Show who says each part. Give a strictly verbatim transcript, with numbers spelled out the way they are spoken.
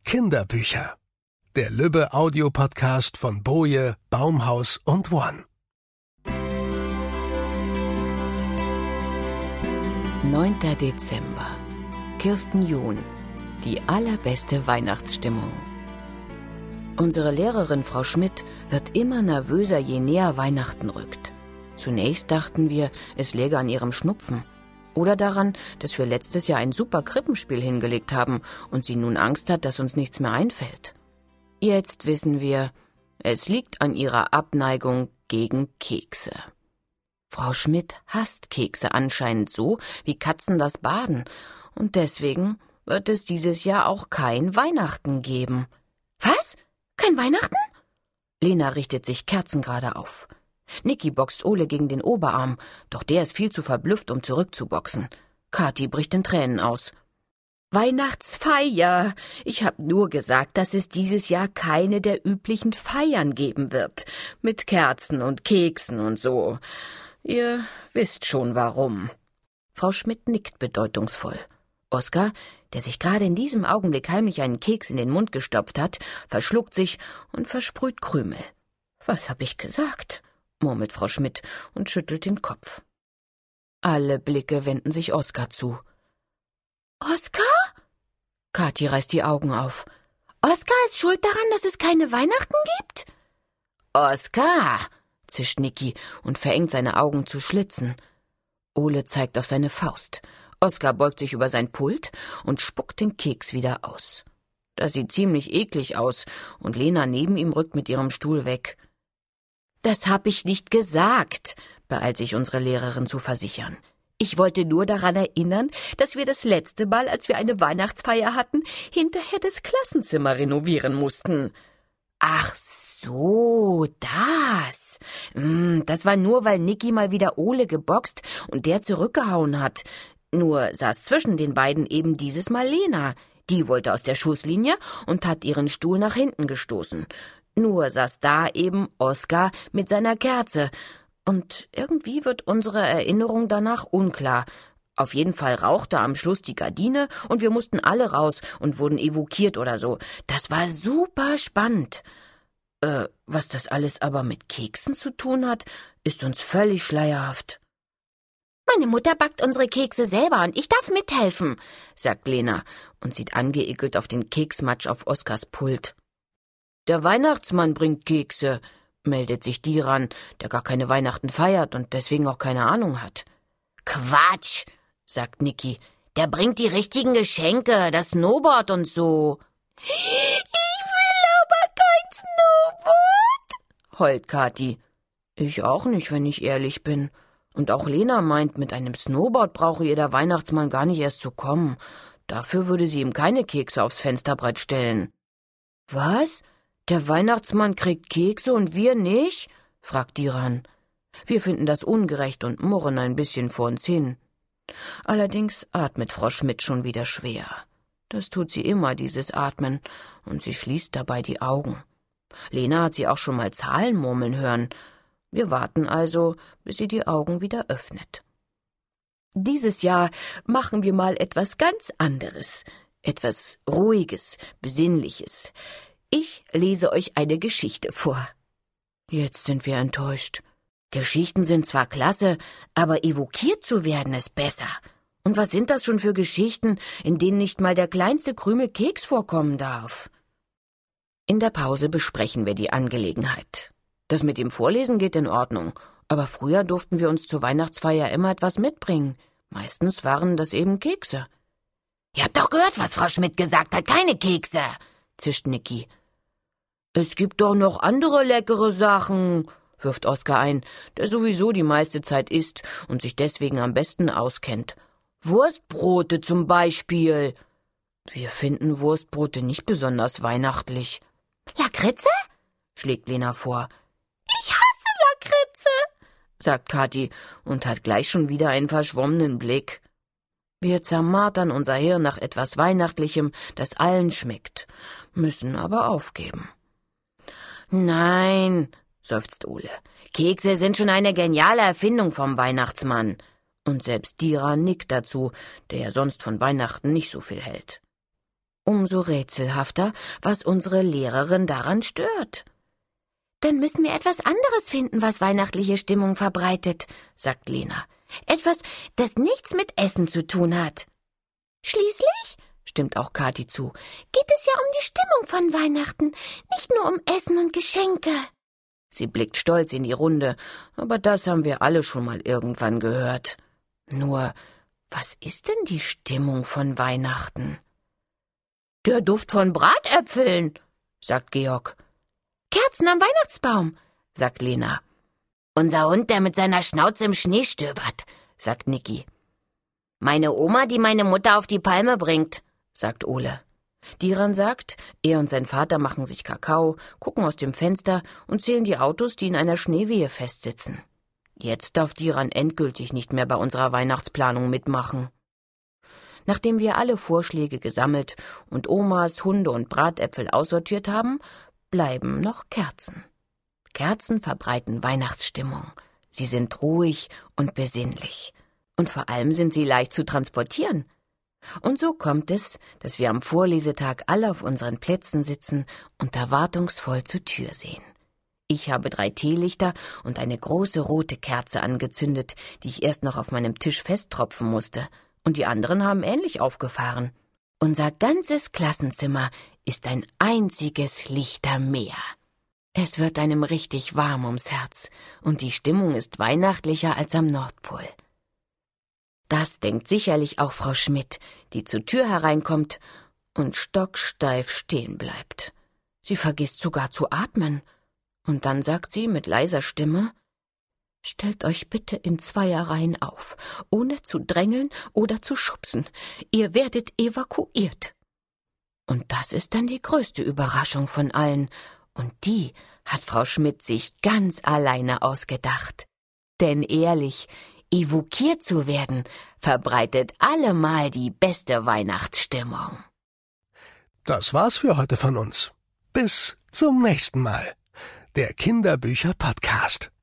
Speaker 1: Kinderbücher. Der Lübbe-Audio-Podcast von Boje, Baumhaus und One.
Speaker 2: neunter Dezember. Kirsten John. Die allerbeste Weihnachtsstimmung. Unsere Lehrerin Frau Schmidt wird immer nervöser, je näher Weihnachten rückt. Zunächst dachten wir, es läge an ihrem Schnupfen. Oder daran, dass wir letztes Jahr ein super Krippenspiel hingelegt haben und sie nun Angst hat, dass uns nichts mehr einfällt. Jetzt wissen wir, es liegt an ihrer Abneigung gegen Kekse. Frau Schmidt hasst Kekse anscheinend so, wie Katzen das Baden. Und deswegen wird es dieses Jahr auch kein Weihnachten geben. Was? Kein Weihnachten? Lena richtet sich kerzengerade auf. Niki boxt Ole gegen den Oberarm, doch der ist viel zu verblüfft, um zurückzuboxen. Kathi bricht in Tränen aus. Weihnachtsfeier! Ich hab nur gesagt, dass es dieses Jahr keine der üblichen Feiern geben wird. Mit Kerzen und Keksen und so. Ihr wisst schon warum. Frau Schmidt nickt bedeutungsvoll. Oskar, der sich gerade in diesem Augenblick heimlich einen Keks in den Mund gestopft hat, verschluckt sich und versprüht Krümel. Was hab ich gesagt? Murmelt Frau Schmidt und schüttelt den Kopf. Alle Blicke wenden sich Oskar zu. Oskar? Kathi reißt die Augen auf. Oskar ist schuld daran, dass es keine Weihnachten gibt? Oskar, zischt Niki und verengt seine Augen zu Schlitzen. Ole zeigt auf seine Faust. Oskar beugt sich über sein Pult und spuckt den Keks wieder aus. Das sieht ziemlich eklig aus, und Lena neben ihm rückt mit ihrem Stuhl weg. Das hab ich nicht gesagt, beeilt sich unsere Lehrerin zu versichern. Ich wollte nur daran erinnern, dass wir das letzte Mal, als wir eine Weihnachtsfeier hatten, hinterher das Klassenzimmer renovieren mussten. Ach so, das. Das war nur, weil Niki mal wieder Ole geboxt und der zurückgehauen hat. Nur saß zwischen den beiden eben dieses Mal Lena. Die wollte aus der Schusslinie und hat ihren Stuhl nach hinten gestoßen. Nur saß da eben Oskar mit seiner Kerze. Und irgendwie wird unsere Erinnerung danach unklar. Auf jeden Fall rauchte am Schluss die Gardine und wir mussten alle raus und wurden evakuiert oder so. Das war super spannend. Äh, was das alles aber mit Keksen zu tun hat, ist uns völlig schleierhaft. Meine Mutter backt unsere Kekse selber und ich darf mithelfen, sagt Lena und sieht angeekelt auf den Keksmatsch auf Oskars Pult. Der Weihnachtsmann bringt Kekse, meldet sich Diran, der gar keine Weihnachten feiert und deswegen auch keine Ahnung hat. Quatsch, sagt Niki. Der bringt die richtigen Geschenke, das Snowboard und so. Ich will aber kein Snowboard, heult Kathi. Ich auch nicht, wenn ich ehrlich bin. Und auch Lena meint, mit einem Snowboard brauche ihr der Weihnachtsmann gar nicht erst zu kommen. Dafür würde sie ihm keine Kekse aufs Fensterbrett stellen. Was? Der Weihnachtsmann kriegt Kekse und wir nicht? Fragt Diran. Wir finden das ungerecht und murren ein bisschen vor uns hin. Allerdings atmet Frau Schmidt schon wieder schwer. Das tut sie immer, dieses Atmen, und sie schließt dabei die Augen. Lena hat sie auch schon mal Zahlen murmeln hören. Wir warten also, bis sie die Augen wieder öffnet. Dieses Jahr machen wir mal etwas ganz anderes, etwas Ruhiges, Besinnliches. Ich lese euch eine Geschichte vor. Jetzt sind wir enttäuscht. Geschichten sind zwar klasse, aber evokiert zu werden ist besser. Und was sind das schon für Geschichten, in denen nicht mal der kleinste Krümel Keks vorkommen darf? In der Pause besprechen wir die Angelegenheit. Das mit dem Vorlesen geht in Ordnung, aber früher durften wir uns zur Weihnachtsfeier immer etwas mitbringen. Meistens waren das eben Kekse. Ihr habt doch gehört, was Frau Schmidt gesagt hat, keine Kekse, zischt Niki. Es gibt doch noch andere leckere Sachen, wirft Oskar ein, der sowieso die meiste Zeit isst und sich deswegen am besten auskennt. Wurstbrote zum Beispiel. Wir finden Wurstbrote nicht besonders weihnachtlich. Lakritze? Schlägt Lena vor. Ich hasse Lakritze, sagt Kathi und hat gleich schon wieder einen verschwommenen Blick. Wir zermartern unser Hirn nach etwas Weihnachtlichem, das allen schmeckt, müssen aber aufgeben. Nein, seufzt Ole, Kekse sind schon eine geniale Erfindung vom Weihnachtsmann. Und selbst Diran nickt dazu, der ja sonst von Weihnachten nicht so viel hält. Umso rätselhafter, was unsere Lehrerin daran stört. »Dann müssen wir etwas anderes finden, was weihnachtliche Stimmung verbreitet«, sagt Lena. »Etwas, das nichts mit Essen zu tun hat.« »Schließlich«, stimmt auch Kathi zu, »geht es ja um die Stimmung von Weihnachten, nicht nur um Essen und Geschenke.« Sie blickt stolz in die Runde, aber das haben wir alle schon mal irgendwann gehört. Nur, was ist denn die Stimmung von Weihnachten? »Der Duft von Bratäpfeln«, sagt Georg. »Kerzen am Weihnachtsbaum«, sagt Lena. »Unser Hund, der mit seiner Schnauze im Schnee stöbert«, sagt Niki. »Meine Oma, die meine Mutter auf die Palme bringt«, sagt Ole. Diran sagt, er und sein Vater machen sich Kakao, gucken aus dem Fenster und zählen die Autos, die in einer Schneewehe festsitzen. Jetzt darf Diran endgültig nicht mehr bei unserer Weihnachtsplanung mitmachen. Nachdem wir alle Vorschläge gesammelt und Omas, Hunde und Bratäpfel aussortiert haben, bleiben noch Kerzen. Kerzen verbreiten Weihnachtsstimmung. Sie sind ruhig und besinnlich. Und vor allem sind sie leicht zu transportieren. Und so kommt es, dass wir am Vorlesetag alle auf unseren Plätzen sitzen und erwartungsvoll zur Tür sehen. Ich habe drei Teelichter und eine große rote Kerze angezündet, die ich erst noch auf meinem Tisch festtropfen musste. Und die anderen haben ähnlich aufgefahren. Unser ganzes Klassenzimmer ist ein einziges Lichtermeer. Es wird einem richtig warm ums Herz und die Stimmung ist weihnachtlicher als am Nordpol. Das denkt sicherlich auch Frau Schmidt, die zur Tür hereinkommt und stocksteif stehen bleibt. Sie vergisst sogar zu atmen. Und dann sagt sie mit leiser Stimme: »Stellt euch bitte in Zweierreihen auf, ohne zu drängeln oder zu schubsen. Ihr werdet evakuiert.« Und das ist dann die größte Überraschung von allen. Und die hat Frau Schmidt sich ganz alleine ausgedacht. Denn ehrlich, evakuiert zu werden, verbreitet allemal die beste Weihnachtsstimmung.
Speaker 1: Das war's für heute von uns. Bis zum nächsten Mal. Der Kinderbücher-Podcast.